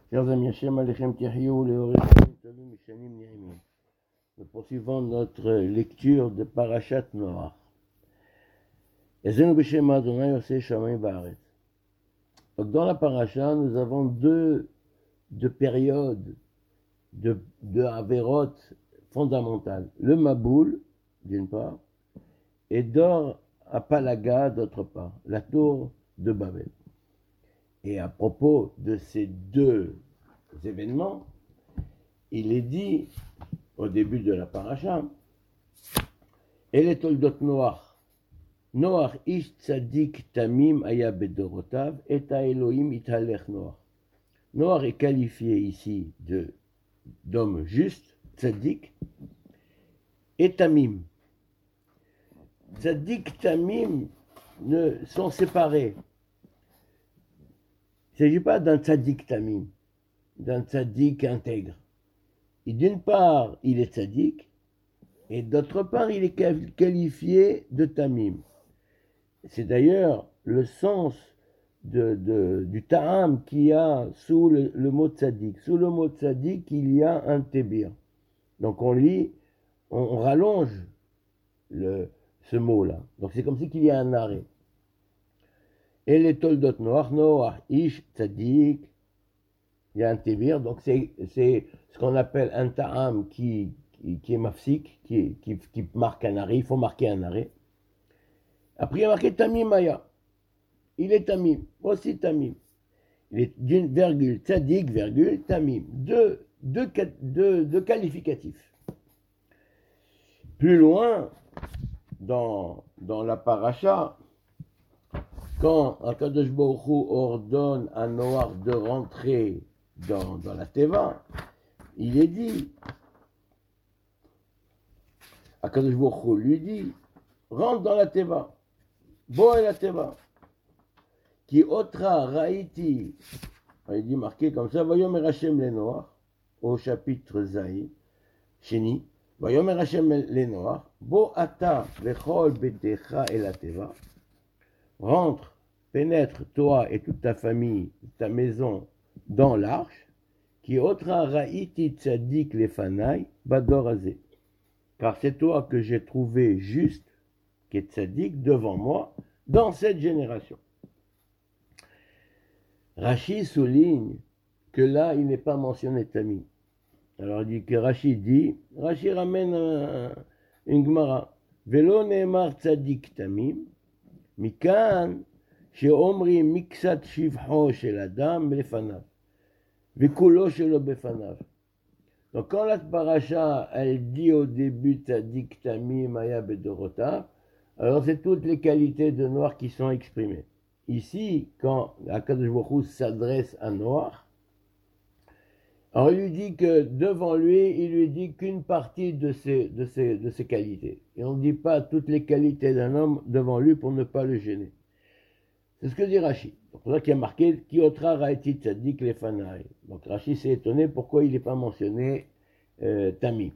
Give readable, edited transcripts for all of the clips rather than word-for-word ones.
Chers amis, Hashem Alechem Tihyou, Leorechim Tovim Mishanim Ni'imim. Nous poursuivons notre lecture de Parashat Noach. Ezenu B'Shem Adonai Oseh Shamayim Va'aretz. Donc dans la paracha, nous avons deux périodes de Averot fondamentales. Le Maboul, d'une part, et Dor Apalaga, d'autre part, la tour de Babel. Et à propos de ces deux événements, il est dit au début de la paracha, El et toldot Noach, Noach ish tzadik tamim aya bedorotav, et a Elohim italech Noach. Noach est qualifié ici d'homme juste, tzadik, et tamim. Tzadik, tamim sont séparés. Il ne s'agit pas d'un tzaddik tamim, d'un tzaddik intègre. Et d'une part, il est tzaddik, et d'autre part, il est qualifié de tamim. C'est d'ailleurs le sens du ta'am qu'il y a sous le mot tzaddik. Sous le mot tzaddik, il y a un tébir. Donc on rallonge ce mot-là. Donc c'est comme si qu'il y a un arrêt. Et les toldot Noach, Noach, Ish, Tzadik, il y a un tébir, donc c'est ce qu'on appelle un ta'am qui est mafsik, qui marque un arrêt, il faut marquer un arrêt. Après il y a marqué Tamim Maya, il est Tamim, aussi Tamim. Il est d'une virgule, Tzadik, virgule, Tamim, deux qualificatifs. Plus loin, dans la paracha, quand Akadosh Baruch Hu ordonne à Noach de rentrer dans la Teva, il est dit, Akadosh Baruch Hu lui dit, rentre dans la Teva, bo et la Teva, qui otra raïti, il dit marqué comme ça, Vayomer Hashem le Noach, au chapitre Zaï, Sheni, Vayomer Hashem le Noach, bo ata vechol betecha et la Teva, rentre, pénètre toi et toute ta famille, ta maison, dans l'arche, qui otra raïti tzadik lefanai badorazé. Car c'est toi que j'ai trouvé juste, qui est tzadik, devant moi, dans cette génération. Rashi souligne que là, il n'est pas mentionné Tamim. Alors il dit que Rashi ramène une Gemara. Velo neemar tzadik Tamim, mikan שאומרים מקצת שבחו של אדם לפניו, וכולו שלו בפניו. Donc quand la paracha, elle dit au début Tzadik Tamim Aya Bedorotav, alors c'est toutes les qualités de Noach qui sont exprimées. Ici, quand Akadosh Baruch Hu s'adresse à Noach, alors il lui dit que devant lui, il lui dit qu'une partie de ses qualités. Et on ne dit pas toutes les qualités d'un homme devant lui pour ne pas le gêner. C'est ce que dit Rashi. C'est pour ça qu'il y a marqué Ki otra raïti tzadik lefanai. Donc Rashi s'est étonné pourquoi il n'est pas mentionné Tamim.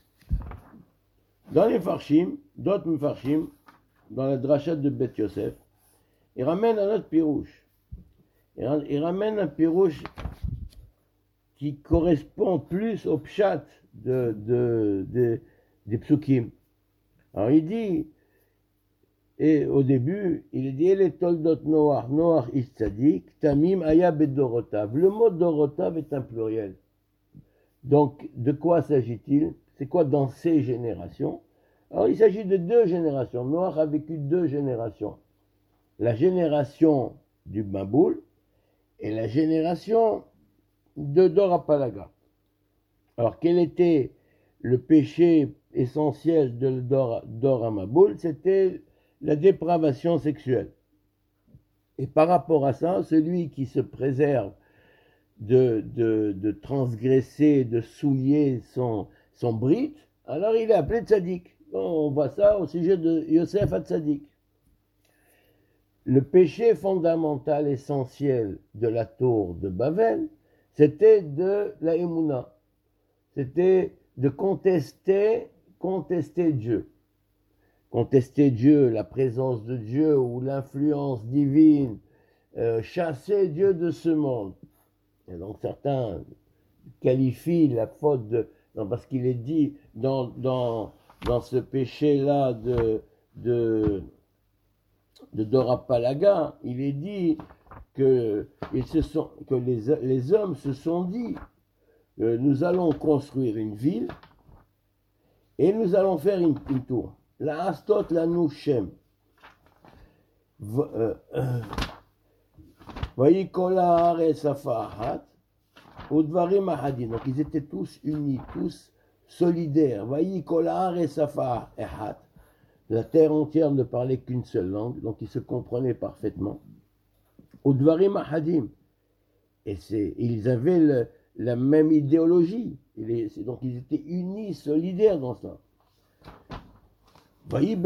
Dans les Farshim, d'autres Mefarshim, dans la drachat de Beth Yosef, il ramène un autre pirouche. Il ramène un pirouche qui correspond plus au pshat des psukim. Alors il dit, et au début, il dit les toldot Noach, Noach ish tzadik, Tamim aya bedorotav. Le mot dorotav est un pluriel. Donc, de quoi s'agit-il? C'est quoi dans ces générations? Alors, il s'agit de deux générations. Noach a vécu deux générations. La génération du Maboul et la génération de Dor Apalaga. Alors, quel était le péché essentiel de Dor Maboul? C'était la dépravation sexuelle. Et par rapport à ça, celui qui se préserve de transgresser, de souiller son brit, alors il est appelé tzaddik. On voit ça au sujet de Yosef HaTzadik. Le péché fondamental essentiel de la tour de Babel, c'était de la Emouna. C'était de contester Dieu. Contester Dieu, la présence de Dieu ou l'influence divine, chasser Dieu de ce monde. Et donc certains qualifient la faute non, parce qu'il est dit dans ce péché-là de Dorapalaga, il est dit que les hommes se sont dit nous allons construire une ville et nous allons faire une tour. La Astot, la Nushem. Voyez Kolar et Safahat, Udvarim Ahadi. Donc ils étaient tous unis, tous solidaires. Voyez Kolar et Safahat. La terre entière ne parlait qu'une seule langue, donc ils se comprenaient parfaitement. Udvarim Ahadim. Et ils avaient la même idéologie. Donc ils étaient unis, solidaires dans ça. Donc ils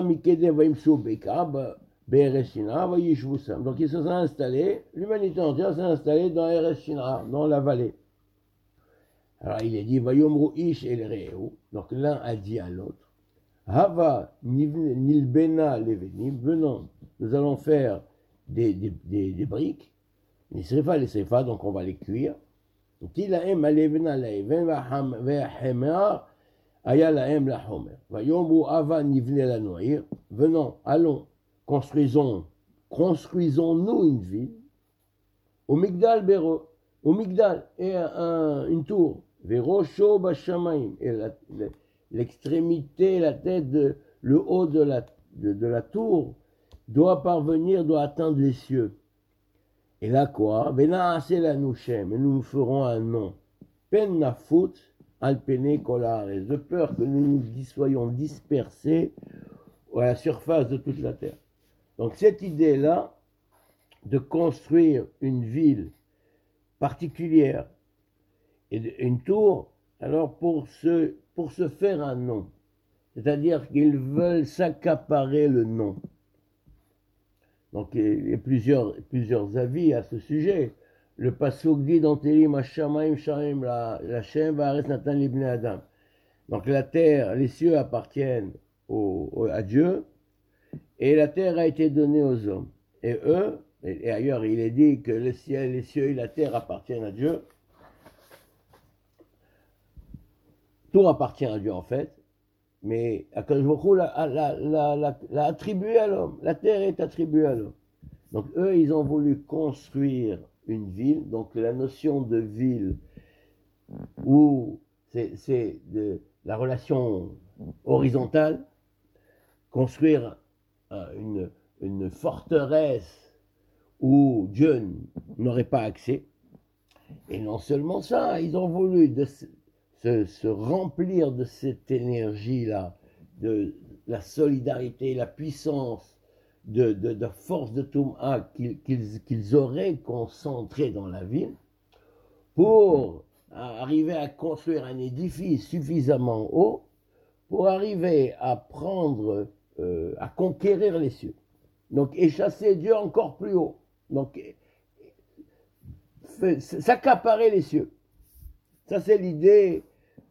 se sont installés, l'humanité entière s'est installée dans Eretz Shinra, dans la vallée. Alors il est dit, donc l'un a dit à l'autre, Hava nilbena levenim, venons, nous allons faire des briques, les srifa, donc on va les cuire. Tilaem alevena leven vahemar aya laem la homer. Vayomru ava nivne la noir. Venons, allons, construisons-nous une ville. Au Migdal Bero, au Migdal, et une tour. Verosho bashamaim, et l'extrémité, la tête, le haut de la tour doit atteindre les cieux. Et là quoi? Venaase la Nushem, et nous ferons un nom. Pen nafut alpene kolares, de peur que nous soyons dispersés à la surface de toute la terre. Donc cette idée-là de construire une ville particulière et une tour, alors pour se faire un nom, c'est-à-dire qu'ils veulent s'accaparer le nom. Donc il y a plusieurs avis à ce sujet. Le pasuk dit dans Télim Hashamaim Shaim la Shem Va'aretz Natan Libnei Adam. Donc la terre, les cieux appartiennent à Dieu, et la terre a été donnée aux hommes. Et eux, et ailleurs il est dit que les cieux et la terre appartiennent à Dieu. Tout appartient à Dieu en fait, mais Akadosh Baruch Hu l'a attribué à l'homme. La terre est attribuée à l'homme. Donc eux, ils ont voulu construire une ville. Donc la notion de ville, où c'est de la relation horizontale, construire une forteresse où Dieu n'aurait pas accès. Et non seulement ça, ils ont voulu se remplir de cette énergie-là, de la solidarité, la puissance, de force de Toum'a qu'ils auraient concentrée dans la ville, pour arriver à construire un édifice suffisamment haut, pour arriver à à conquérir les cieux. Donc, et chasser Dieu encore plus haut. Donc, s'accaparer les cieux. Ça, c'est l'idée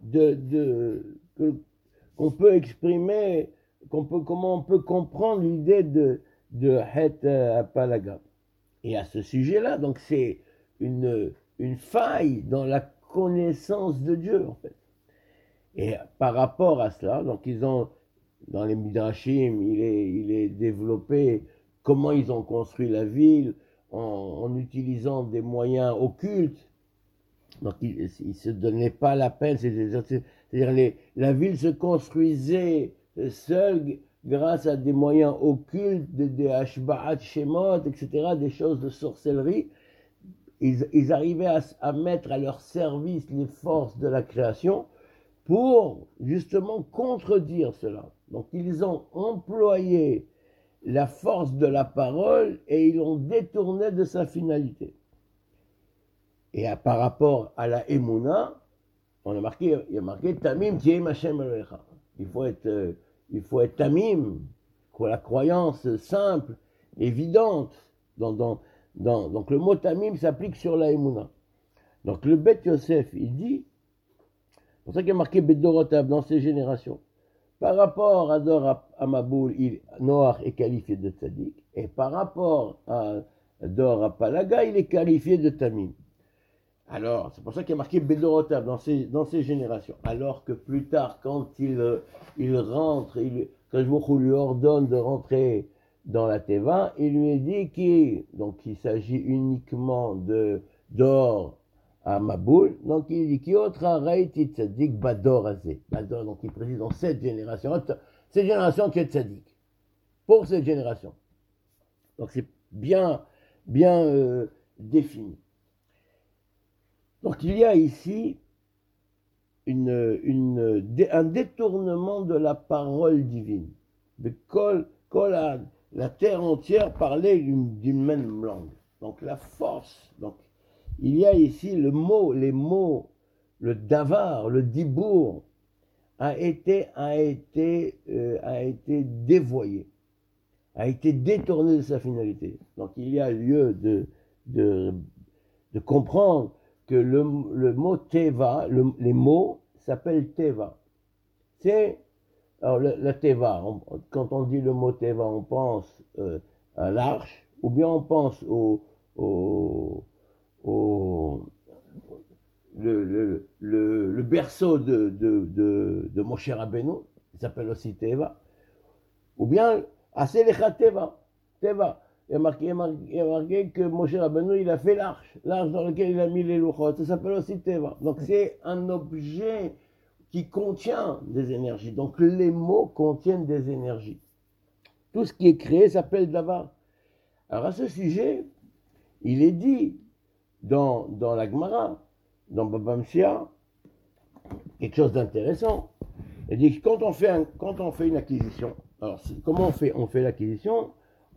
qu'on peut exprimer, comment on peut comprendre l'idée de Het Apalaga. Et à ce sujet-là, donc c'est une faille dans la connaissance de Dieu, en fait. Et par rapport à cela, donc ils ont, dans les Midrashim, il est développé comment ils ont construit la ville en utilisant des moyens occultes. Donc ils ne se donnaient pas la peine, c'est-à-dire la ville se construisait seule grâce à des moyens occultes, des Hashba'at Shemot, etc., des choses de sorcellerie. Ils arrivaient à mettre à leur service les forces de la création pour justement contredire cela. Donc ils ont employé la force de la parole et ils l'ont détourné de sa finalité. Et par rapport à la Emouna, il y a marqué Tamim Tiem Hashem Elohecha. Il faut être Tamim, la croyance simple, évidente. Donc le mot Tamim s'applique sur la Emouna. Donc le Bet Yosef, il dit, c'est pour ça qu'il y a marqué Bedorotav dans ses générations. Par rapport à Dor Amaboul, Noach est qualifié de Tzadik, et par rapport à Dor Apalaga, il est qualifié de Tamim. Alors, c'est pour ça qu'il y a marqué Bedorotav dans ces générations. Alors que plus tard, quand il rentre, quand Baruch lui ordonne de rentrer dans la Teva, il lui a dit qu'il s'agit uniquement d'or à Maboul. Donc il dit qui autre arrête tzaddik bador azé. Bador, donc il précise dans cette génération qui est tzaddik. Pour cette génération. Donc c'est bien défini. Donc il y a ici un détournement de la parole divine. La terre entière parlait d'une même langue. Donc la force. Donc il y a ici les mots, le davar, le dibour a été dévoyé, a été détourné de sa finalité. Donc il y a lieu de comprendre que le mot teva, les mots s'appellent teva. Alors la teva, quand on dit le mot teva, on pense à l'arche, ou bien on pense le berceau de Moshe Rabbeinu, il s'appelle aussi teva, ou bien Aselecha teva. Il y a marqué que Moshe Rabbeinu, il a fait l'arche dans laquelle il a mis les louchot, ça s'appelle aussi Teva. Donc c'est un objet qui contient des énergies. Donc les mots contiennent des énergies. Tout ce qui est créé s'appelle Davar. Alors à ce sujet, il est dit dans la Gemara, dans Baba Metzia, quelque chose d'intéressant. Il dit que quand on fait une acquisition, alors comment on fait l'acquisition?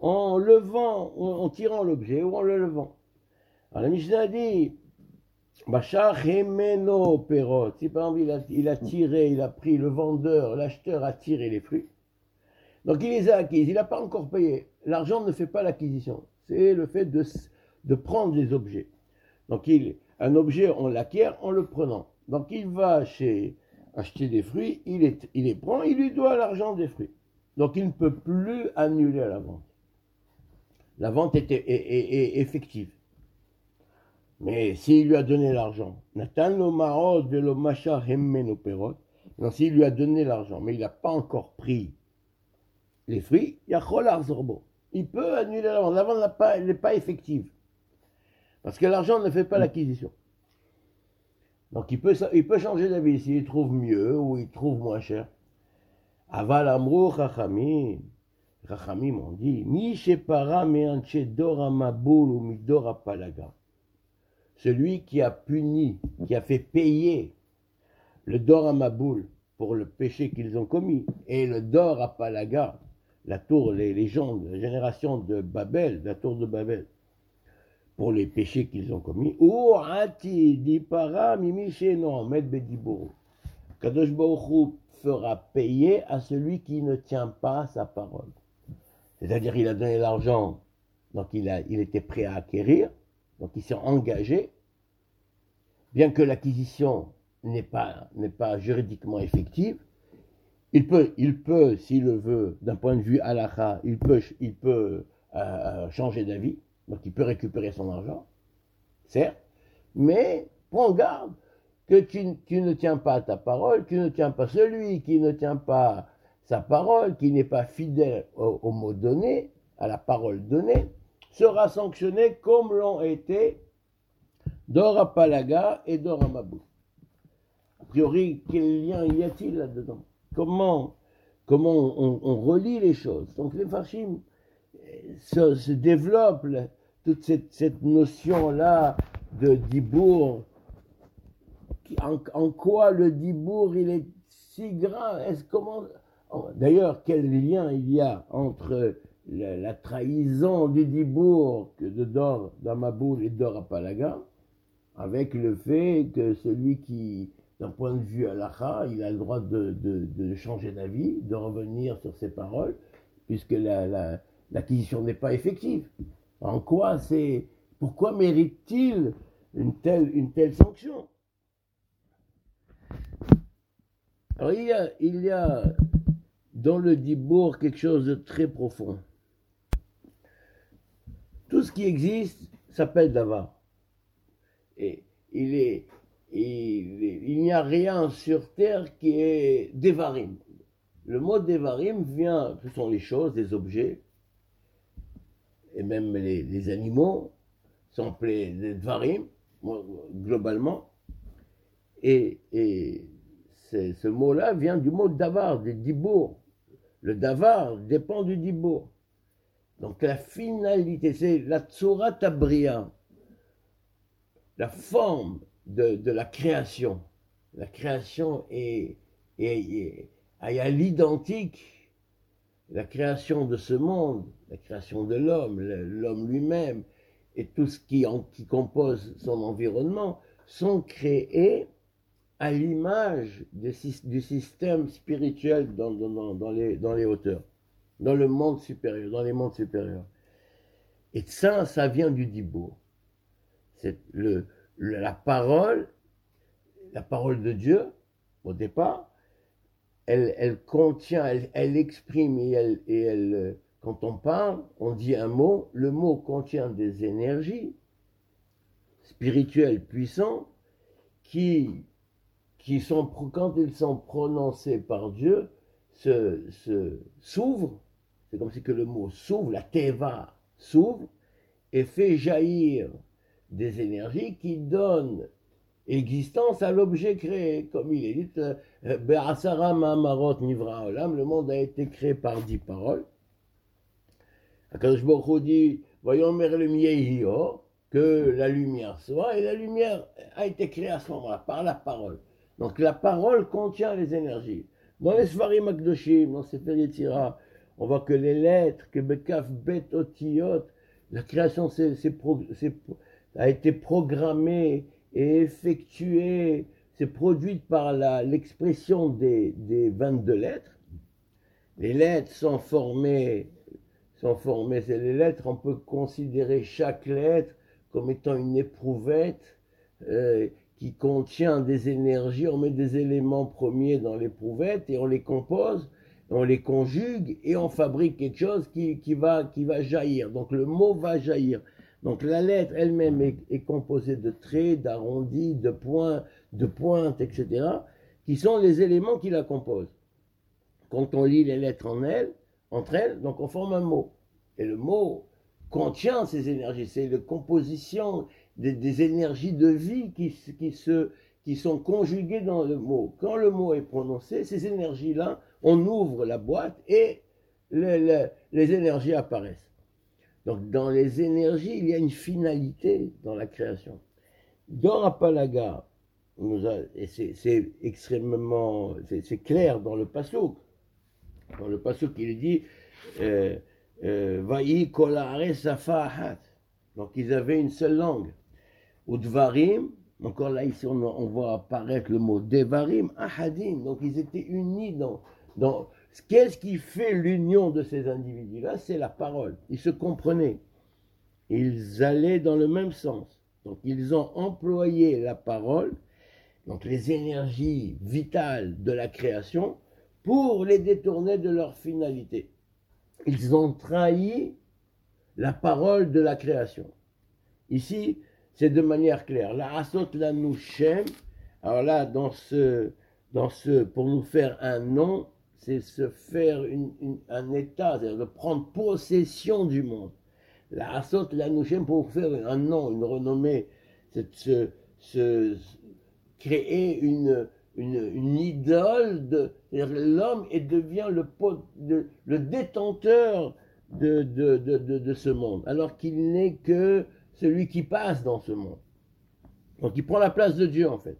En tirant l'objet ou en le levant. Alors la Mishnah dit, Bachar Hemeno Perot, si par exemple il a tiré, il a pris, le vendeur, l'acheteur a tiré les fruits, donc il les a acquises, il n'a pas encore payé. L'argent ne fait pas l'acquisition, c'est le fait de prendre les objets. Donc un objet, on l'acquiert en le prenant. Donc il va acheter des fruits, il les prend, il lui doit l'argent des fruits. Donc il ne peut plus annuler la vente. La vente est effective. Mais s'il lui a donné l'argent, Nathan lo marod velo macha hemmen operot, donc s'il lui a donné l'argent, mais il n'a pas encore pris les fruits, yachol arzorbo. Il peut annuler la vente. La vente n'est pas effective. Parce que l'argent ne fait pas l'acquisition. Donc il peut changer d'avis s'il trouve mieux ou il trouve moins cher. Aval amrou chachamim. Chachamim ont dit, Mi shepara me'anche dora maboul ou midora palaga. Celui qui a puni, qui a fait payer le dora maboul pour le péché qu'ils ont commis, et le dora palaga, la tour, les gens de la génération de Babel, la tour de Babel, pour les péchés qu'ils ont commis, ou ati dipara mimi sheno med bediburu. Kadosh Baruch Hu fera payer à celui qui ne tient pas sa parole. C'est-à-dire il a donné l'argent, donc il était prêt à acquérir, donc il s'est engagé, bien que l'acquisition n'est pas juridiquement effective, il peut, s'il le veut, d'un point de vue halakha, il peut changer d'avis, donc il peut récupérer son argent, certes, mais prends garde que tu ne tiens pas ta parole, tu ne tiens pas celui qui ne tient pas sa parole, qui n'est pas fidèle au mot donné, à la parole donnée, sera sanctionné comme l'ont été Dora Palaga et Dora Mabou. A priori, quel lien y a-t-il là-dedans? Comment on relie les choses? Donc les Farshim se développent toute cette notion-là de Dibour. En quoi le Dibour il est si grave? D'ailleurs, quel lien il y a entre la trahison du Dibour de Dor d'Amaboul et Dor Apalaga avec le fait que celui qui, d'un point de vue halakha, il a le droit de changer d'avis, de revenir sur ses paroles, puisque l'acquisition n'est pas effective. Pourquoi mérite-t-il une telle sanction? Alors il y a dans le Dibour quelque chose de très profond. Tout ce qui existe s'appelle Davar. Et il n'y a rien sur terre qui est Devarim. Le mot Devarim vient, ce sont les choses, les objets, et même les animaux, sont appelés des Dvarim, globalement. Et ce mot-là vient du mot Davar, des Dibour. Le Davar dépend du Dibour. Donc la finalité, c'est la Tzorat Abria, la forme de la création. La création est à l'identique, la création de ce monde, la création de l'homme lui-même, et tout ce qui compose son environnement, sont créés à l'image du système spirituel dans les hauteurs, dans le monde supérieur, dans les mondes supérieurs. Et ça vient du Dibour. C'est la parole de Dieu, au départ, elle contient, elle exprime, et quand on parle, on dit un mot, le mot contient des énergies spirituelles puissantes qui sont, quand ils sont prononcés par Dieu, s'ouvrent, c'est comme si que le mot s'ouvre, la teva s'ouvre, et fait jaillir des énergies qui donnent existence à l'objet créé. Comme il est dit, Be'asara ma'amarot nivra olam, le monde a été créé par 10 paroles. Akadosh Baruch Hu dit, Vayomer Elohim yehi or, que la lumière soit, et la lumière a été créée à ce moment-là, par la parole. Donc la parole contient les énergies. Dans les Sfarim Akdoshim, dans Sefer Yetzira, on voit que les lettres, que Bekaf Bet Otiyot, la création a été programmée et effectuée, c'est produite par l'expression des 22 lettres. Les lettres sont formées, c'est les lettres, on peut considérer chaque lettre comme étant une éprouvette qui contient des énergies. On met des éléments premiers dans l'éprouvette et on les compose, on les conjugue et on fabrique quelque chose qui va jaillir. Donc le mot va jaillir. Donc la lettre elle-même est composée de traits, d'arrondis, de points, de pointes, etc., qui sont les éléments qui la composent. Quand on lit les lettres entre elles, donc on forme un mot. Et le mot contient ces énergies, c'est la composition des énergies de vie qui sont conjuguées dans le mot. Quand le mot est prononcé, ces énergies-là, on ouvre la boîte et les énergies apparaissent. Donc dans les énergies, il y a une finalité dans la création. Dans Rapalaga, et c'est extrêmement, c'est clair dans le Passouk. Dans le Passouk, il dit Vaï kol haaretz safa ahat. Donc ils avaient une seule langue. Udvarim, encore là ici on voit apparaître le mot Devarim, ahadim. Donc ils étaient unis dans qu'est-ce qui fait l'union de ces individus-là? C'est la parole. Ils se comprenaient. Ils allaient dans le même sens. Donc ils ont employé la parole, donc les énergies vitales de la création, pour les détourner de leur finalité. Ils ont trahi la parole de la création. Ici, c'est de manière claire. La asot la nushem. Alors là, pour nous faire un nom, c'est se faire un état, c'est-à-dire de prendre possession du monde. La asot la nushem, pour faire un nom, une renommée, c'est créer une idole, l'homme et devient le détenteur de ce monde, alors qu'il n'est que celui qui passe dans ce monde. Donc il prend la place de Dieu en fait.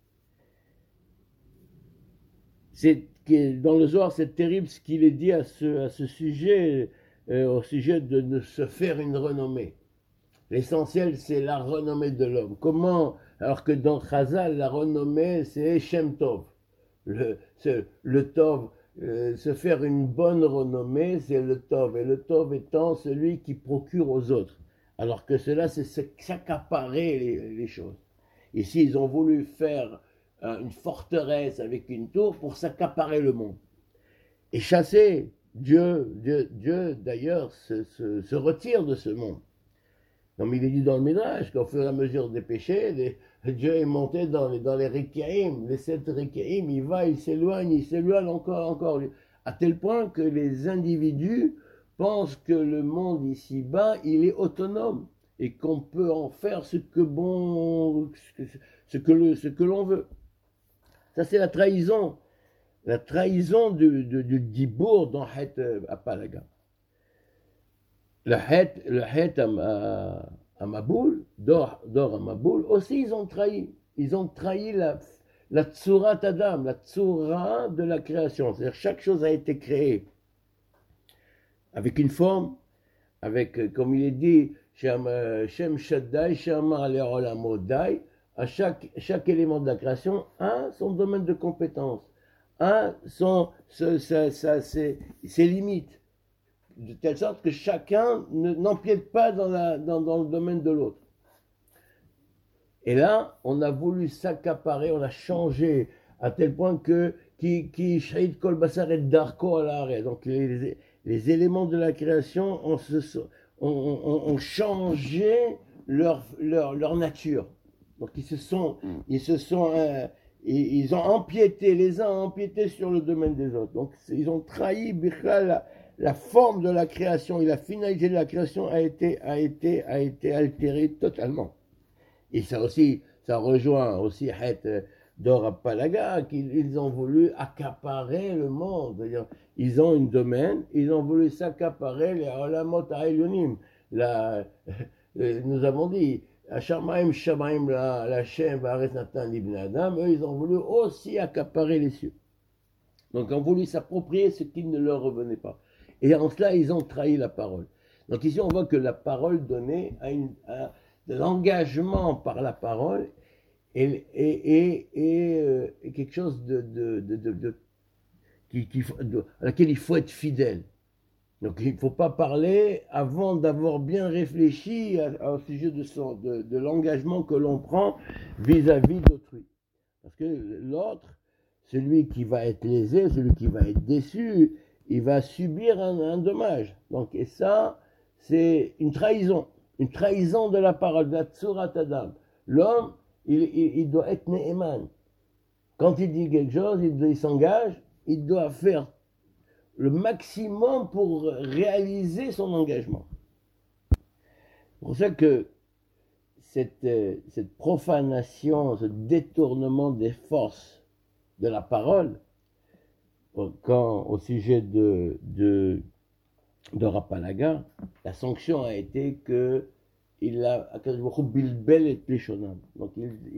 Dans le Zohar, c'est terrible ce qu'il est dit à ce sujet, au sujet de se faire une renommée. L'essentiel, c'est la renommée de l'homme. Comment? Alors que dans Chazal, la renommée, c'est Shem Tov. Le Tov, se faire une bonne renommée, c'est le Tov. Et le Tov étant celui qui procure aux autres. Alors que cela, c'est s'accaparer les choses. Ici, ils ont voulu faire une forteresse avec une tour pour s'accaparer le monde. Et chasser. Dieu d'ailleurs, se retire de ce monde. Comme il est dit dans le Midrash, qu'au fur et à mesure des péchés, Dieu est monté dans les Rekiaim, les 7 Rekiaim, il s'éloigne encore. À tel point que les individus pensent que le monde ici-bas, il est autonome et qu'on peut en faire ce que l'on veut. Ça, c'est la trahison du Dibour dans Het Apalaga. Le Het à Maboul, d'or à Maboul, aussi ils ont trahi. Ils ont trahi la Tsurat Adam, la Tsura de la création. C'est-à-dire chaque chose a été créée avec une forme, avec, comme il est dit, Shem Shaddai, Shamar Le'olamodai, à chaque élément de la création a son domaine de compétence, a ses limites, de telle sorte que chacun n'empiète pas dans le domaine de l'autre. Et là, on a voulu s'accaparer, on a changé à tel point que qui shahid kol basar et darko al areh. Donc les éléments de la création ont changé leur nature. Donc ils ont empiété, les uns ont empiété sur le domaine des autres. Donc ils ont trahi la forme de la création et la finalité de la création a été altérée totalement. Et ça rejoint aussi Het d'Or Apalaga, qu'ils ont voulu accaparer le monde. C'est-à-dire, ils ont un domaine, ils ont voulu s'accaparer les Olamot Ha'elyonim. Nous avons dit, Shamaim Shamaim la Shem Ba'aretz Natan Ibn Adam, eux, ils ont voulu aussi accaparer les cieux. Donc, ils ont voulu s'approprier ce qui ne leur revenait pas. Et en cela, ils ont trahi la parole. Donc ici, on voit que la parole donnée de l'engagement par la parole est quelque chose à laquelle il faut être fidèle. Donc il ne faut pas parler avant d'avoir bien réfléchi au sujet de l'engagement que l'on prend vis-à-vis d'autrui. Parce que l'autre, celui qui va être lésé, celui qui va être déçu, il va subir un dommage. Donc, et ça, c'est une trahison de la parole, de la Tsurat Adam. L'homme, il doit être Ne'eman. Quand il dit quelque chose, il s'engage, il doit faire le maximum pour réaliser son engagement. C'est pour ça que cette profanation, ce détournement des forces de la parole, au sujet de Rapalaga, la sanction a été que il a donc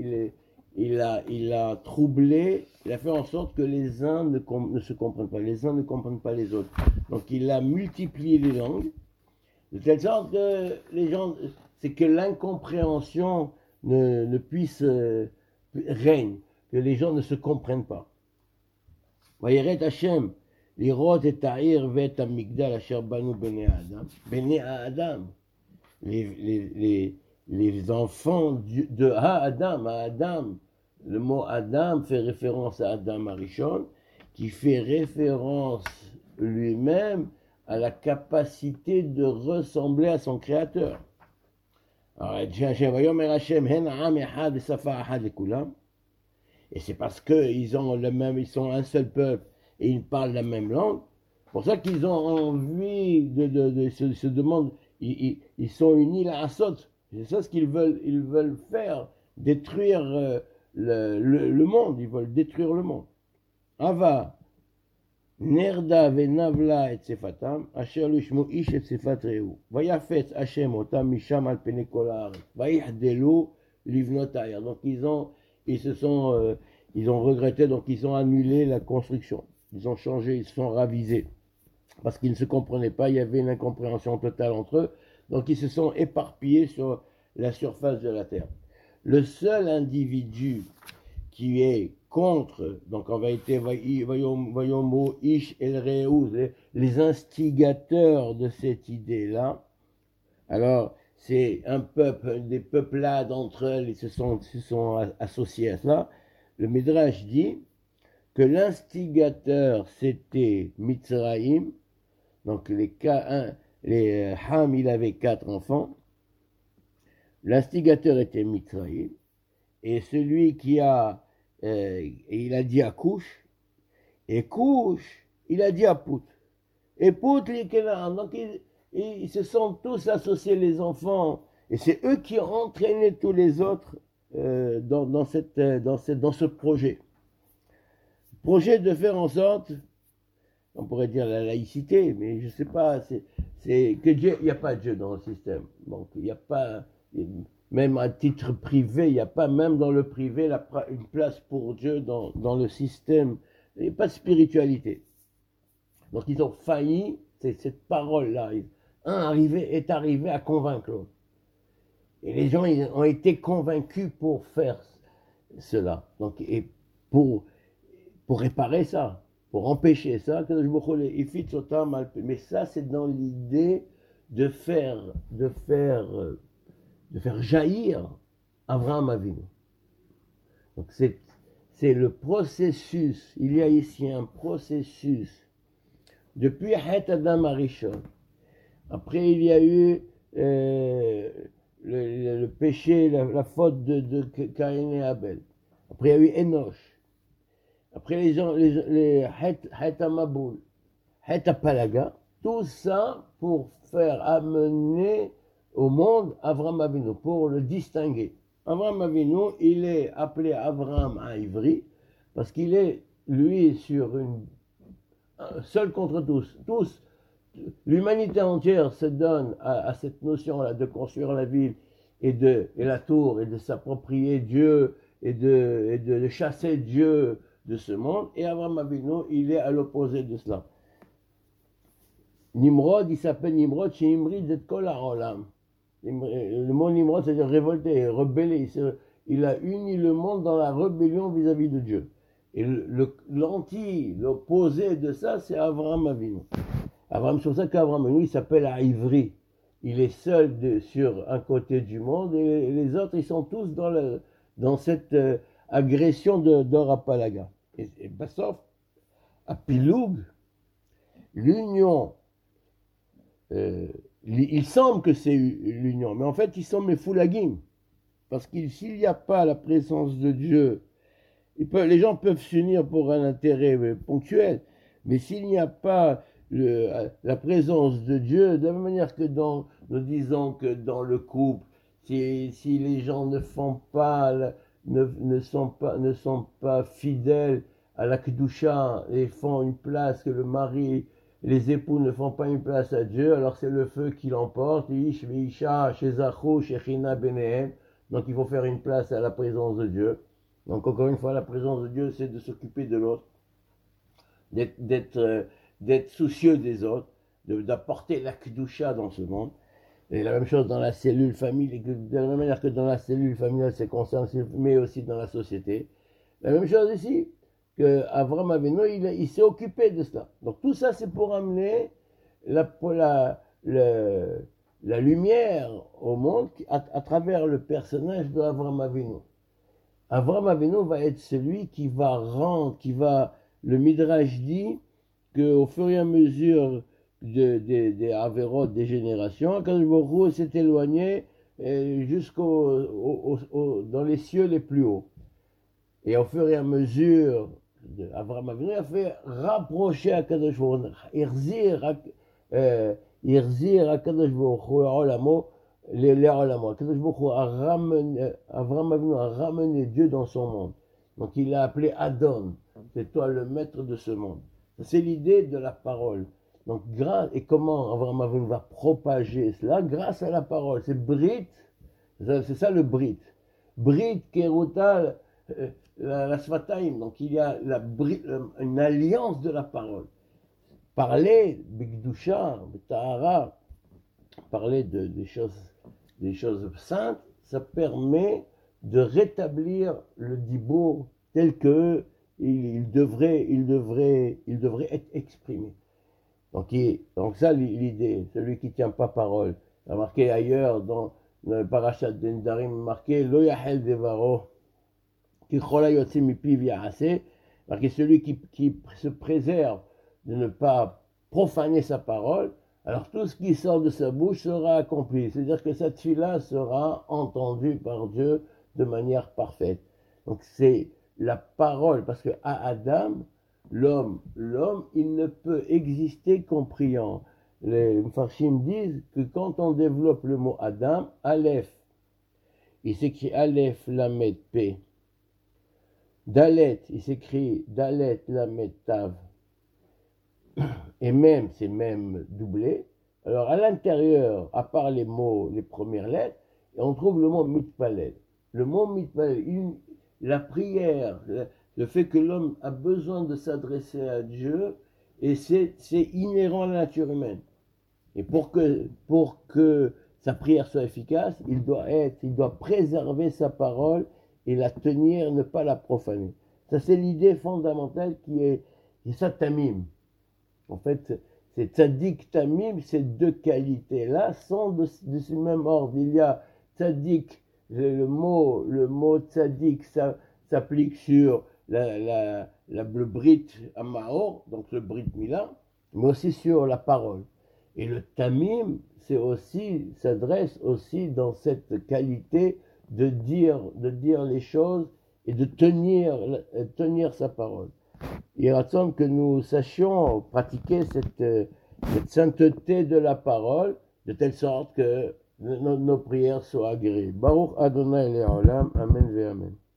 il a troublé, il a fait en sorte que les uns ne se comprennent pas, les uns ne comprennent pas les autres. Donc il a multiplié les langues, de telle sorte que les gens, c'est que l'incompréhension ne puisse règne, que les gens ne se comprennent pas. ויראת השם לראות את העיר ואת המגדל אשר בנו בני האדם, les enfants de Adam, le mot Adam fait référence à Adam Arishon, qui fait référence lui-même à la capacité de ressembler à son créateur. Alors, et c'est parce qu'ils ils sont un seul peuple et ils parlent la même langue. C'est pour ça qu'ils ont envie de se demander, ils sont unis là à Sot. C'est ça ce qu'ils veulent. Ils veulent faire, détruire le monde. Ils veulent détruire le monde. Ava, Nerda venavla et sefatam, asher lishmu ish et sefat reu. Vayafetz Hashem otam misham al pene kol haaretz. Vayihdelu livnot ha'ir. Donc ils ont regretté, donc ils ont annulé la construction. Ils ont changé, ils se sont ravisés. Parce qu'ils ne se comprenaient pas, il y avait une incompréhension totale entre eux. Donc ils se sont éparpillés sur la surface de la terre. Le seul individu qui est contre, donc en vérité, Vayomo Ish El Reouz, les instigateurs de cette idée-là, alors c'est un peuple, des peuplades entre elles, ils se sont associés à cela. Le Midrash dit que l'instigateur c'était Mitzraïm, donc Ham il avait 4 enfants, l'instigateur était Mitzraïm, et celui qui a, il a dit à couche, et couche, il a dit à Pout. Et Pout, donc ils se sont tous associés, les enfants, et c'est eux qui ont entraîné tous les autres dans ce projet. Projet de faire en sorte, on pourrait dire la laïcité, mais je ne sais pas, c'est que Dieu, il n'y a pas de Dieu dans le système. Donc il n'y a pas, même à titre privé, il n'y a pas même dans le privé une place pour Dieu dans le système. Il n'y a pas de spiritualité. Donc ils ont failli, c'est cette parole-là, un est arrivé à convaincre l'autre. Et les gens ils ont été convaincus pour faire cela. Donc, et pour réparer ça, pour empêcher ça, mais ça c'est dans l'idée de faire jaillir Abraham Avinu. Donc c'est le processus, il y a ici un processus depuis Het Adam Arishon. Après il y a eu le péché, la faute de Caïn et Abel. Après il y a eu Enoch. Après les gens, les Het Amaboul, Het Apalaga, tout ça pour faire amener au monde Avraham Avinu, pour le distinguer. Avraham Avinu, il est appelé Avraham à Ivry, parce qu'il est, lui, seul contre tous. L'humanité entière se donne à cette notion-là de construire la ville et la tour, et de s'approprier Dieu, et de chasser Dieu de ce monde, et Avraham Avinu, il est à l'opposé de cela. Nimrod, il s'appelle Nimrod, chez Imri de Kol HaOlam. Le mot Nimrod, c'est-à-dire révolté, rebellé. Il a uni le monde dans la rébellion vis-à-vis de Dieu. Et l'opposé de ça, c'est Avraham Avinu. C'est pour ça qu'Avraham Avinu, il s'appelle à Ivry. Il est seul sur un côté du monde, et les autres, ils sont tous dans cette agression d'Or Apalaga. Et Bassof, à Piloug, l'union, il semble que c'est l'union, mais en fait, ils sont Mefoulagim. Parce que s'il n'y a pas la présence de Dieu, les gens peuvent s'unir pour un intérêt ponctuel, mais s'il n'y a pas la présence de Dieu, de la même manière que nous disons que dans le couple, si les gens ne sont pas fidèles à la Kedusha et font une place que le mari, les époux ne font pas une place à Dieu, alors c'est le feu qui l'emporte. Donc il faut faire une place à la présence de Dieu. Donc encore une fois, la présence de Dieu, c'est de s'occuper de l'autre, d'être soucieux des autres, d'apporter la Kedusha dans ce monde. Et la même chose dans la cellule familiale, de la même manière que dans la cellule familiale, c'est concerne, mais aussi dans la société. La même chose ici, que Avraham Avinu, il s'est occupé de cela. Donc tout ça, c'est pour amener la lumière au monde à travers le personnage d'Avraham Avinu. Avraham Avinu va être celui qui va le Midrash dit qu'au fur et à mesure des Averot, des générations, quand Baruch s'est éloigné dans les cieux les plus hauts. Et au fur et à mesure, Avraham Avinu a fait rapprocher Akadosh Baruch Hu, Irzir Akadosh Baruch Hu les Olamo. Akadosh Baruch Hu Avraham Avinu a ramené Dieu dans son monde. Donc il l'a appelé Adon, c'est toi le maître de ce monde. C'est l'idée de la parole. Donc, et comment Avraham Avinu va propager cela? Grâce à la parole. C'est Brit, c'est ça le Brit. Brit, Keruta, la Sfataim. Donc, il y a une alliance de la parole. Parler, Bigdusha, Tahara, parler des choses saintes, ça permet de rétablir le Dibour tel que il devrait être exprimé. Donc ça, l'idée, celui qui ne tient pas parole. Il a marqué ailleurs, dans le parashat de Nedarim, marqué Lo yahel devaro, ki chola yotze mipiv ya'aseh, marqué celui qui se préserve de ne pas profaner sa parole, alors tout ce qui sort de sa bouche sera accompli. C'est-à-dire que cette fille-là sera entendue par Dieu de manière parfaite. Donc c'est la parole, parce que à Adam, l'homme, il ne peut exister qu'en priant. Les Mfarshim disent que quand on développe le mot Adam, Aleph, il s'écrit Aleph, Lamed, P. Dalet, il s'écrit Dalet, Lamed, Tav. Et même, c'est même doublé. Alors à l'intérieur, à part les mots, les premières lettres, on trouve le mot mitpalel. Le mot mitpalel, la prière, le fait que l'homme a besoin de s'adresser à Dieu, et c'est inhérent à la nature humaine. Et pour que sa prière soit efficace, il doit préserver sa parole et la tenir, ne pas la profaner. Ça, c'est l'idée fondamentale qui est ça tamim. En fait, c'est tzaddik tamim, ces deux qualités-là sont de ce même ordre. Il y a tzaddik, le mot tzaddik, ça s'applique sur le brit amaor, donc le brit mila, mais aussi sur la parole. Et le tamim, s'adresse aussi dans cette qualité de dire les choses et de tenir sa parole. Il raconte que nous sachions pratiquer cette sainteté de la parole, de telle sorte que nos prières soient agréées. Baruch Adonai Le'olam, Amen ve Amen.